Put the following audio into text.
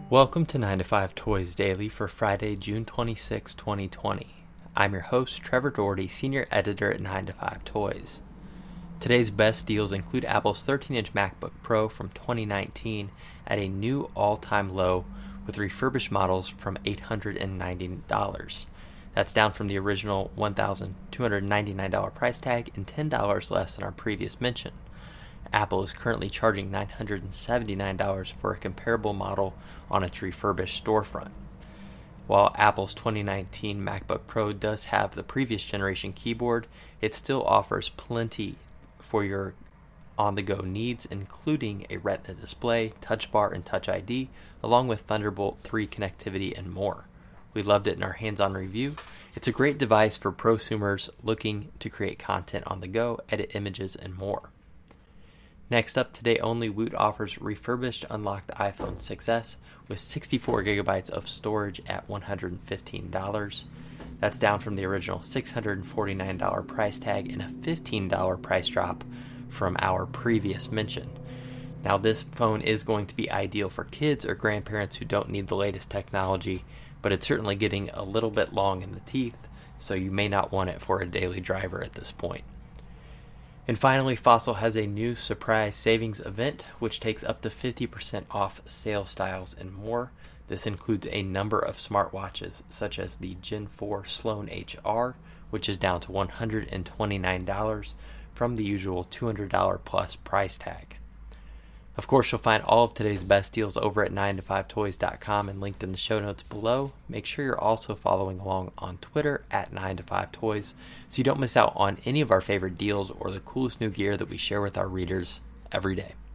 Welcome to 9 to 5 Toys Daily for Friday, June 26, 2020. I'm your host, Trevor Doherty, Senior Editor at 9 to 5 Toys. Today's best deals include Apple's 13-inch MacBook Pro from 2019 at a new all-time low with refurbished models from $890. That's down from the original $1,299 price tag and $10 less than our previous mention. Apple is currently charging $979 for a comparable model on its refurbished storefront. While Apple's 2019 MacBook Pro does have the previous generation keyboard, it still offers plenty for your on-the-go needs, including a Retina display, Touch Bar, and Touch ID, along with Thunderbolt 3 connectivity and more. We loved it in our hands-on review. It's a great device for prosumers looking to create content on the go, edit images, and more. Next up, today only, Woot offers refurbished unlocked iPhone 6s with 64 gigabytes of storage at $115. That's down from the original $649 price tag and a $15 price drop from our previous mention. Now, this phone is going to be ideal for kids or grandparents who don't need the latest technology, but it's certainly getting a little bit long in the teeth, so you may not want it for a daily driver at this point. And finally, Fossil has a new surprise savings event, which takes up to 50% off sale styles and more. This includes a number of smartwatches, such as the Gen 4 Sloan HR, which is down to $129 from the usual $200 plus price tag. Of course, you'll find all of today's best deals over at 9to5toys.com and linked in the show notes below. Make sure you're also following along on Twitter at 9to5toys so you don't miss out on any of our favorite deals or the coolest new gear that we share with our readers every day.